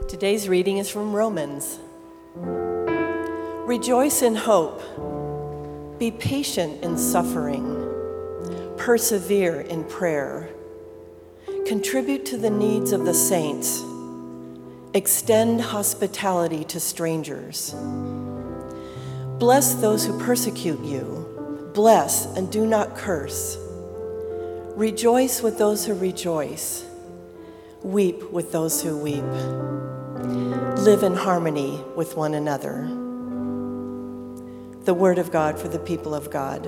Today's reading is from Romans. Rejoice in hope. Be patient in suffering. Persevere in prayer. Contribute to the needs of the saints. Extend hospitality to strangers. Bless those who persecute you. Bless and do not curse. Rejoice with those who rejoice. Weep with those who weep. Live in harmony with one another. The word of God for the people of God.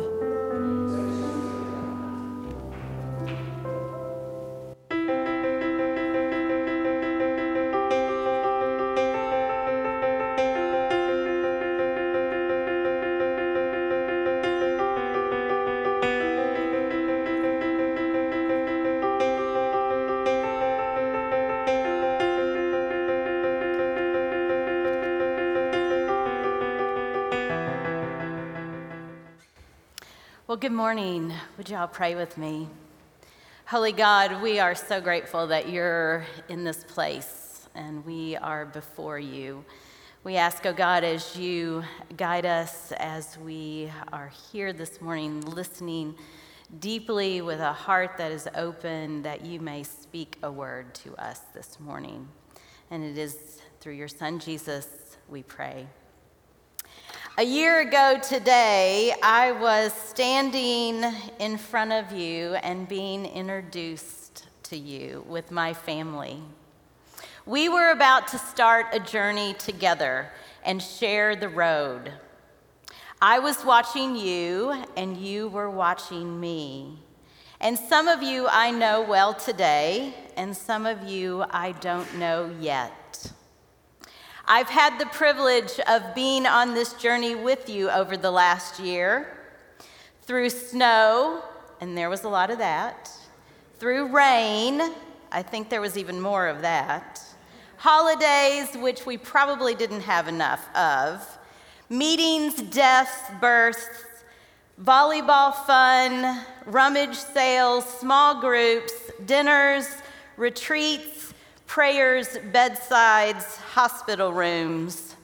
Well, good morning. Would you all pray with me? Holy God, we are so grateful that you're in this place and we are before you. We ask, oh God, as you guide us as we are here this morning, listening deeply with a heart that is open, that you may speak a word to us this morning. And it is through your Son, Jesus, we pray. A year ago today, I was standing in front of you and being introduced to you with my family. We were about to start a journey together and share the road. I was watching you, and you were watching me. And some of you I know well today, and some of you I don't know yet. I've had the privilege of being on this journey with you over the last year, through snow, and there was a lot of that, through rain, I think there was even more of that, holidays, which we probably didn't have enough of, meetings, deaths, births, volleyball fun, rummage sales, small groups, dinners, retreats, prayers, bedsides, hospital rooms.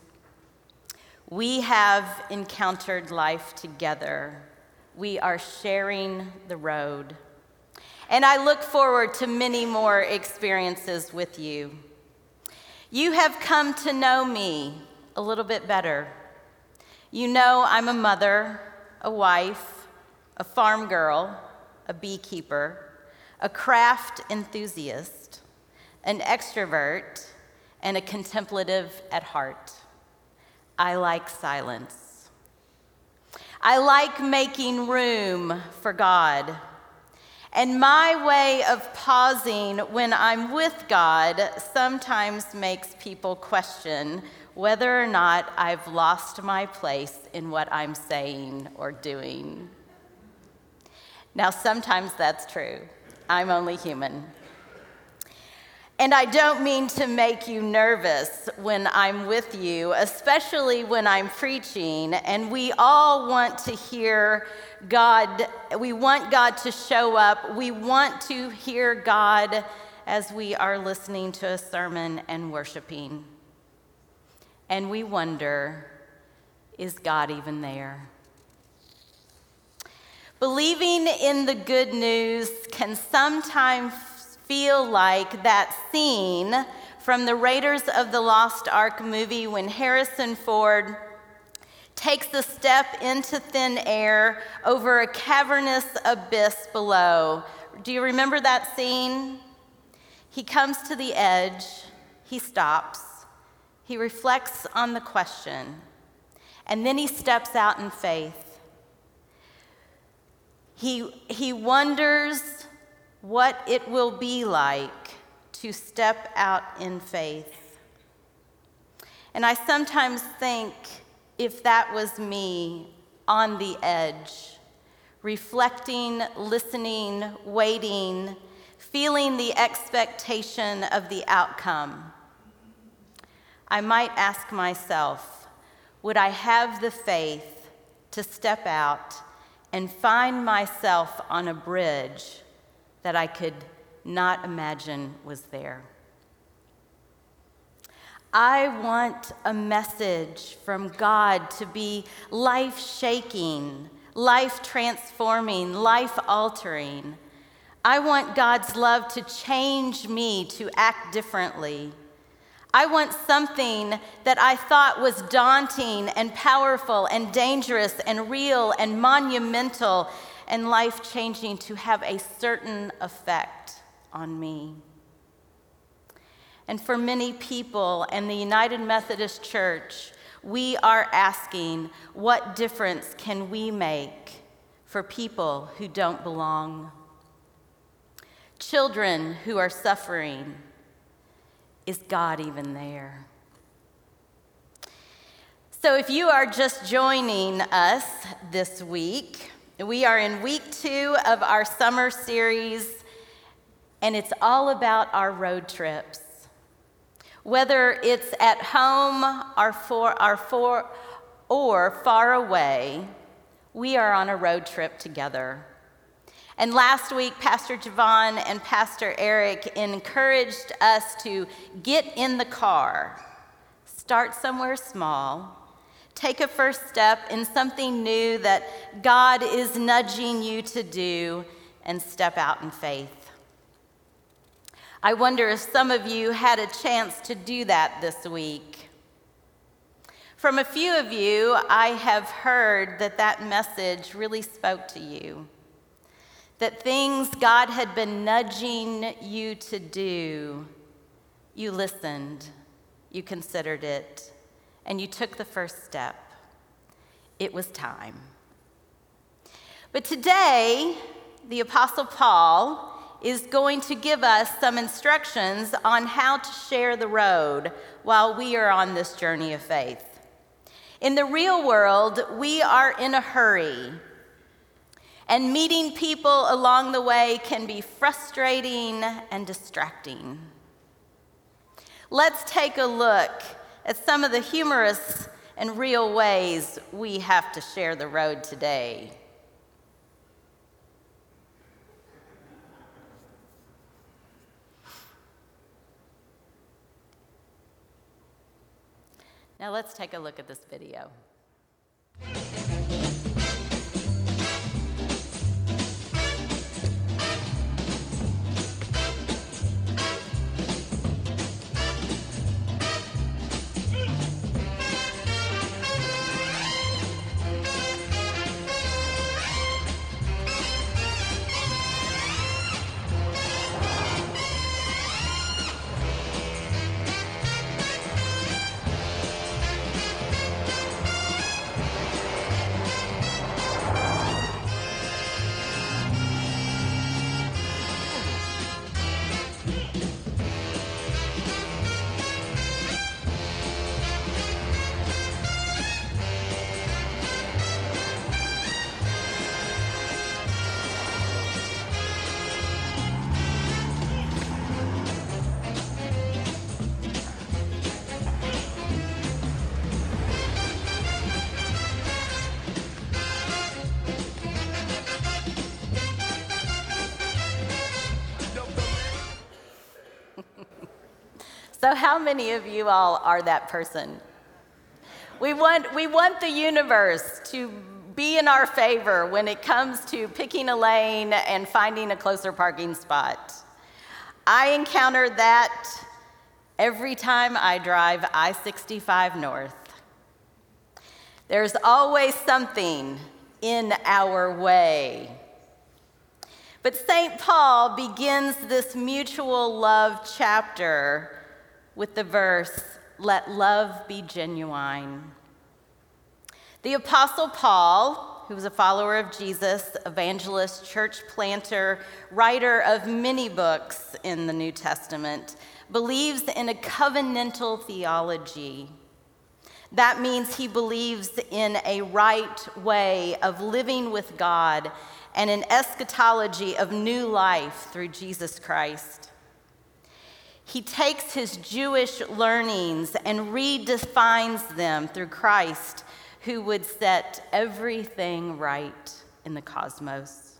We have encountered life together. We are sharing the road. And I look forward to many more experiences with you. You have come to know me a little bit better. You know I'm a mother, a wife, a farm girl, a beekeeper, a craft enthusiast, an extrovert, and a contemplative at heart. I like silence. I like making room for God. And my way of pausing when I'm with God sometimes makes people question whether or not I've lost my place in what I'm saying or doing. Now, sometimes that's true. I'm only human. And I don't mean to make you nervous when I'm with you, especially when I'm preaching, and we all want to hear God. We want God to show up. We want to hear God as we are listening to a sermon and worshiping. And we wonder, is God even there? Believing in the good news can sometimes feel like that scene from the Raiders of the Lost Ark movie when Harrison Ford takes a step into thin air over a cavernous abyss below. Do you remember that scene? He comes to the edge, he stops, he reflects on the question, and then he steps out in faith. He wonders what it will be like to step out in faith. And I sometimes think if that was me on the edge, reflecting, listening, waiting, feeling the expectation of the outcome, I might ask myself, would I have the faith to step out and find myself on a bridge that I could not imagine was there? I want a message from God to be life-shaking, life-transforming, life-altering. I want God's love to change me to act differently. I want something that I thought was daunting and powerful and dangerous and real and monumental and life-changing to have a certain effect on me. And for many people and the United Methodist Church, we are asking, what difference can we make for people who don't belong? Children who are suffering. Is God even there? So if you are just joining us this week, we are in week 2 of our summer series, and it's all about our road trips. Whether it's at home or far away, we are on a road trip together. And last week, Pastor Javon and Pastor Eric encouraged us to get in the car, start somewhere small, take a first step in something new that God is nudging you to do, and step out in faith. I wonder if some of you had a chance to do that this week. From a few of you, I have heard that message really spoke to you. That things God had been nudging you to do, you listened, you considered it, and you took the first step. It was time. But today, the Apostle Paul is going to give us some instructions on how to share the road while we are on this journey of faith. In the real world, we are in a hurry. And meeting people along the way can be frustrating and distracting. Let's take a look at some of the humorous and real ways we have to share the road today. Now let's take a look at this video. So how many of you all are that person? We want the universe to be in our favor when it comes to picking a lane and finding a closer parking spot. I encounter that every time I drive I-65 north. There's always something in our way. But St. Paul begins this mutual love chapter with the verse, "Let love be genuine." The Apostle Paul, who was a follower of Jesus, evangelist, church planter, writer of many books in the New Testament, believes in a covenantal theology. That means he believes in a right way of living with God and an eschatology of new life through Jesus Christ. He takes his Jewish learnings and redefines them through Christ, who would set everything right in the cosmos.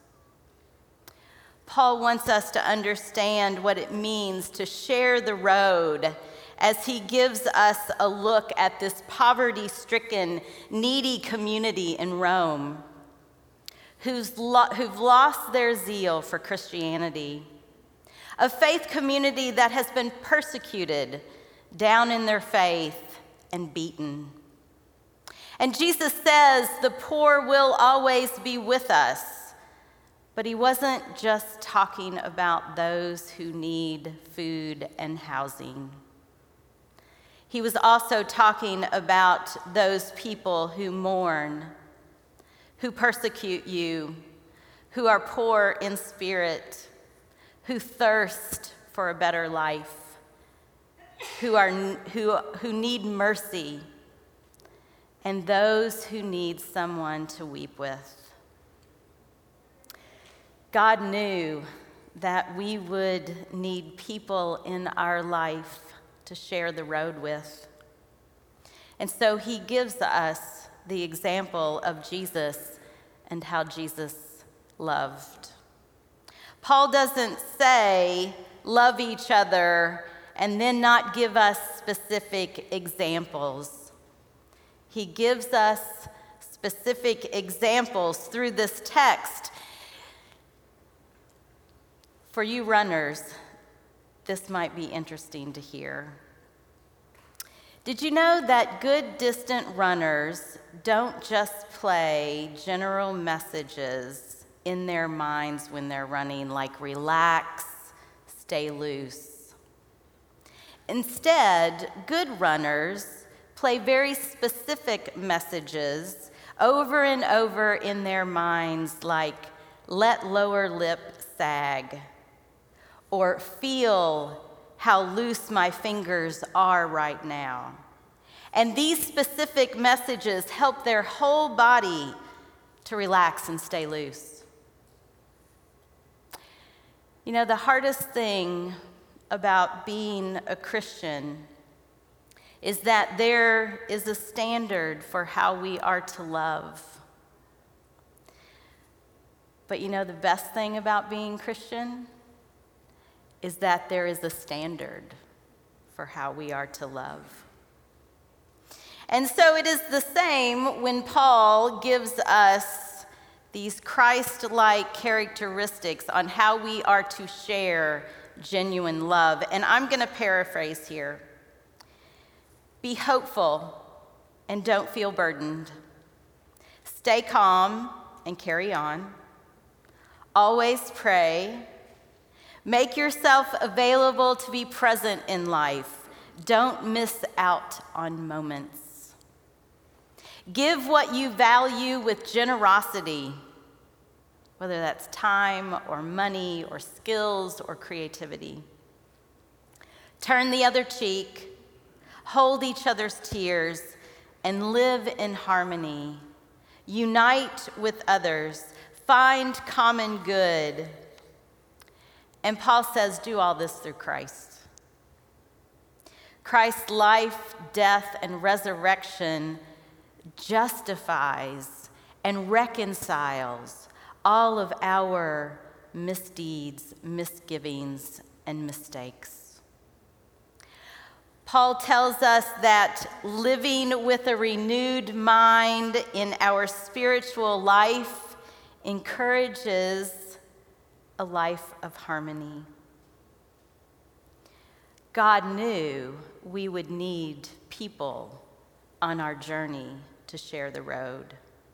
Paul wants us to understand what it means to share the road as he gives us a look at this poverty-stricken, needy community in Rome who've lost their zeal for Christianity, a faith community that has been persecuted, down in their faith, and beaten. And Jesus says the poor will always be with us, but he wasn't just talking about those who need food and housing. He was also talking about those people who mourn, who persecute you, who are poor in spirit, who thirst for a better life, who need mercy, and those who need someone to weep with. God knew that we would need people in our life to share the road with. And so he gives us the example of Jesus and how Jesus loved. Paul doesn't say, love each other, and then not give us specific examples. He gives us specific examples through this text. For you runners, this might be interesting to hear. Did you know that good distant runners don't just play general messages in their minds when they're running, like relax, stay loose? Instead, good runners play very specific messages over and over in their minds, like let lower lip sag, or feel how loose my fingers are right now. And these specific messages help their whole body to relax and stay loose. You know, the hardest thing about being a Christian is that there is a standard for how we are to love. But you know, the best thing about being Christian is that there is a standard for how we are to love. And so it is the same when Paul gives us these Christ-like characteristics on how we are to share genuine love. And I'm going to paraphrase here. Be hopeful and don't feel burdened. Stay calm and carry on. Always pray. Make yourself available to be present in life. Don't miss out on moments. Give what you value with generosity, whether that's time or money or skills or creativity. Turn the other cheek, hold each other's tears, and live in harmony. Unite with others, find common good. And Paul says, do all this through Christ. Christ's life, death, and resurrection justifies and reconciles all of our misdeeds, misgivings, and mistakes. Paul tells us that living with a renewed mind in our spiritual life encourages a life of harmony. God knew we would need people on our journey to share the road.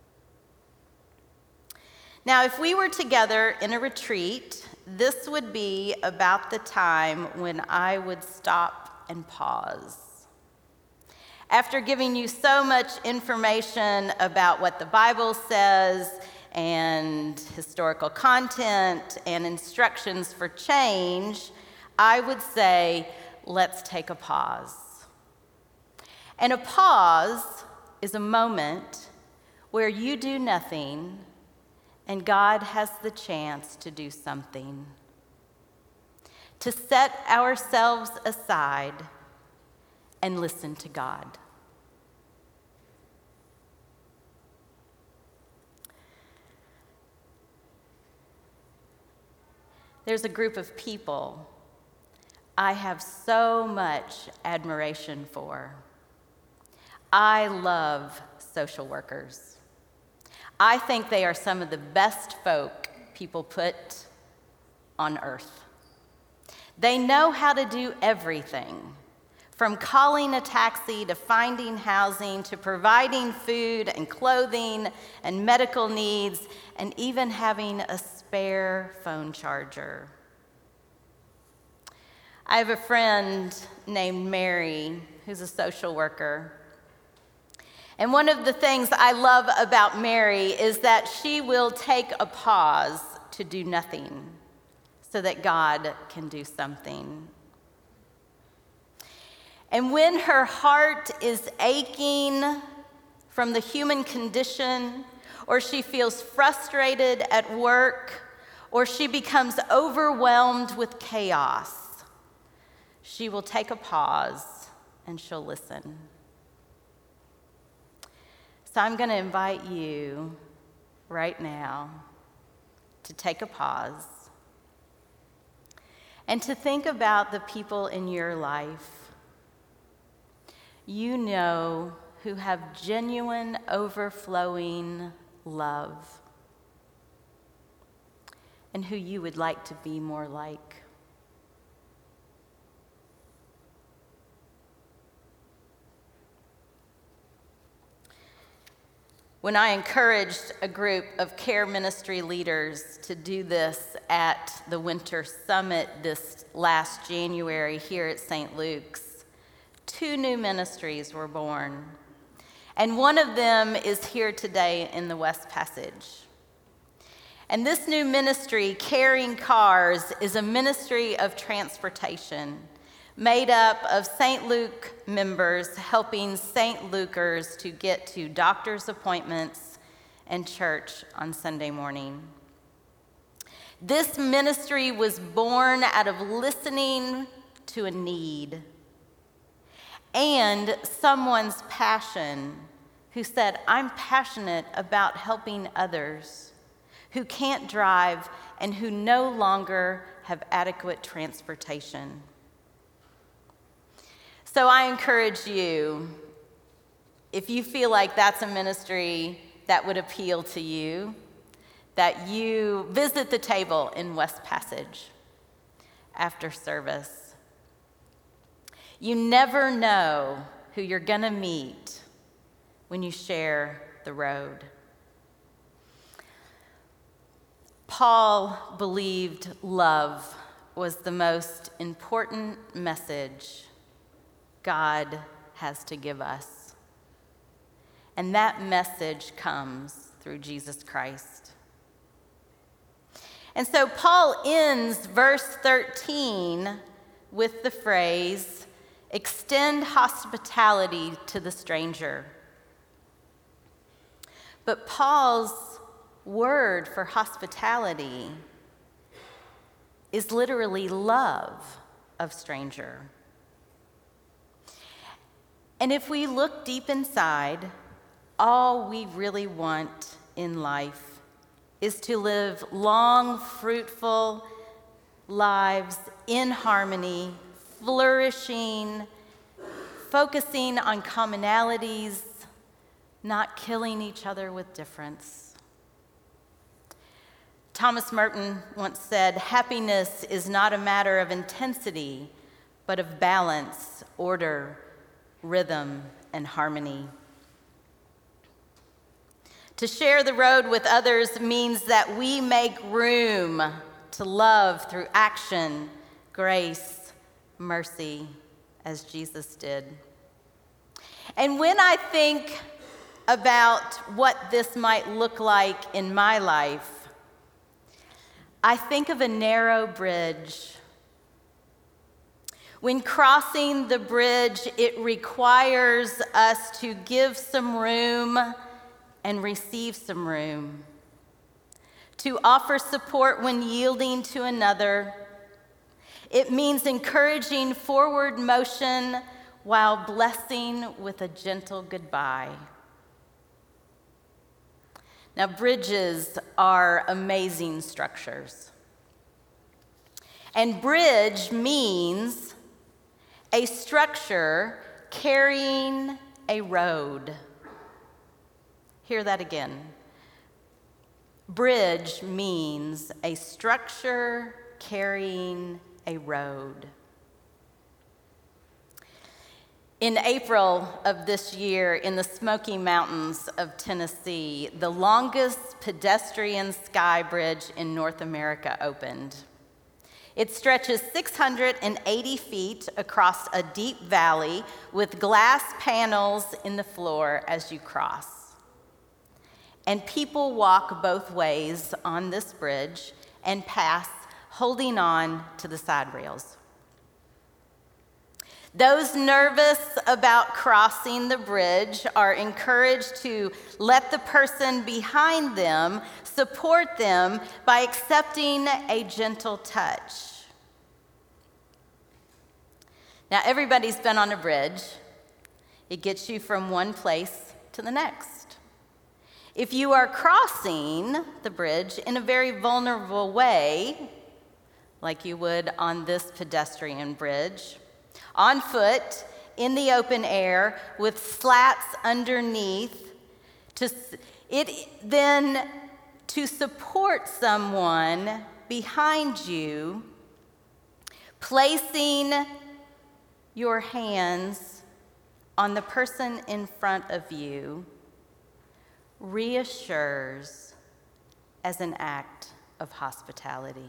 Now, if we were together in a retreat, this would be about the time when I would stop and pause. After giving you so much information about what the Bible says and historical content and instructions for change, I would say, let's take a pause. And a pause is a moment where you do nothing and God has the chance to do something. To set ourselves aside and listen to God. There's a group of people I have so much admiration for. I love social workers. I think they are some of the best folk people put on earth. They know how to do everything, from calling a taxi to finding housing to providing food and clothing and medical needs and even having a spare phone charger. I have a friend named Mary who's a social worker. And one of the things I love about Mary is that she will take a pause to do nothing so that God can do something. And when her heart is aching from the human condition, or she feels frustrated at work, or she becomes overwhelmed with chaos, she will take a pause and she'll listen. So I'm going to invite you right now to take a pause and to think about the people in your life you know who have genuine, overflowing love and who you would like to be more like. When I encouraged a group of care ministry leaders to do this at the Winter Summit this last January here at St. Luke's, 2 new ministries were born. And one of them is here today in the West Passage. And this new ministry, Caring Cars, is a ministry of transportation made up of St. Luke members helping St. Lukers to get to doctor's appointments and church on Sunday morning. This ministry was born out of listening to a need and someone's passion who said, I'm passionate about helping others who can't drive and who no longer have adequate transportation. So I encourage you, if you feel like that's a ministry that would appeal to you, that you visit the table in West Passage after service. You never know who you're going to meet when you share the road. Paul believed love was the most important message God has to give us. And that message comes through Jesus Christ. And so Paul ends verse 13 with the phrase, extend hospitality to the stranger. But Paul's word for hospitality is literally love of stranger. And if we look deep inside, all we really want in life is to live long, fruitful lives in harmony, flourishing, focusing on commonalities, not killing each other with difference. Thomas Merton once said, happiness is not a matter of intensity, but of balance, order, rhythm, and harmony. To share the road with others means that we make room to love through action, grace, mercy, as Jesus did. And when I think about what this might look like in my life, I think of a narrow bridge. When crossing the bridge, it requires us to give some room and receive some room, to offer support when yielding to another. It means encouraging forward motion while blessing with a gentle goodbye. Now, bridges are amazing structures. And bridge means a structure carrying a road. Hear that again. Bridge means a structure carrying a road. In April of this year, in the Smoky Mountains of Tennessee, the longest pedestrian sky bridge in North America opened. It stretches 680 feet across a deep valley with glass panels in the floor as you cross. And people walk both ways on this bridge and pass, holding on to the side rails. Those nervous about crossing the bridge are encouraged to let the person behind them support them by accepting a gentle touch. Now, everybody's been on a bridge. It gets you from one place to the next. If you are crossing the bridge in a very vulnerable way, like you would on this pedestrian bridge, on foot, in the open air, with slats underneath, then to support someone behind you, placing your hands on the person in front of you reassures as an act of hospitality.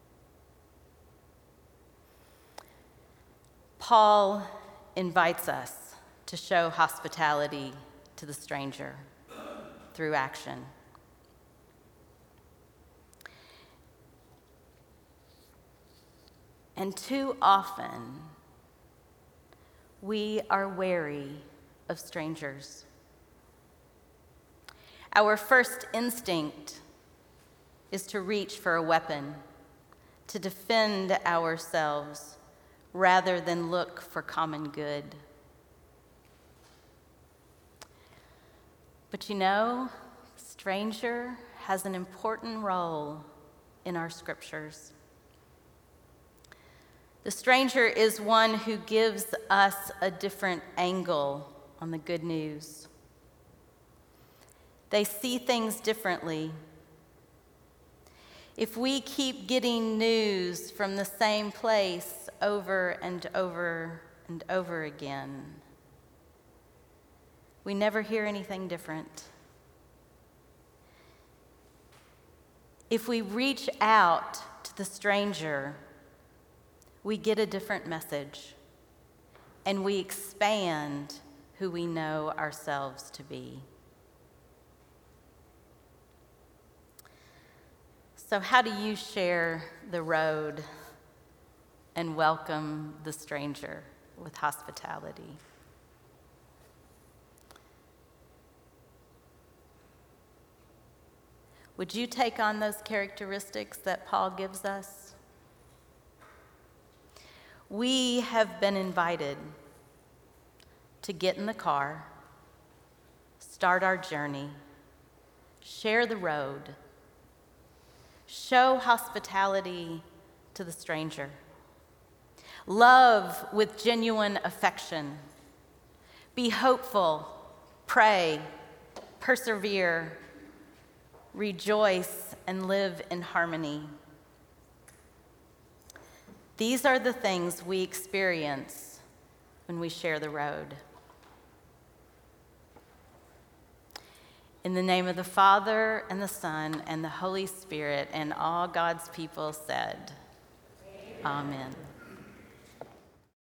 Paul invites us to show hospitality to the stranger through action. And too often, we are wary of strangers. Our first instinct is to reach for a weapon, to defend ourselves, rather than look for common good. But you know, stranger has an important role in our scriptures. The stranger is one who gives us a different angle on the good news. They see things differently. If we keep getting news from the same place over and over and over again, we never hear anything different. If we reach out to the stranger, we get a different message, and we expand who we know ourselves to be. So how do you share the road and welcome the stranger with hospitality? Would you take on those characteristics that Paul gives us? We have been invited to get in the car, start our journey, share the road, show hospitality to the stranger, love with genuine affection, be hopeful, pray, persevere, rejoice, and live in harmony. These are the things we experience when we share the road. In the name of the Father, and the Son, and the Holy Spirit, and all God's people said, Amen.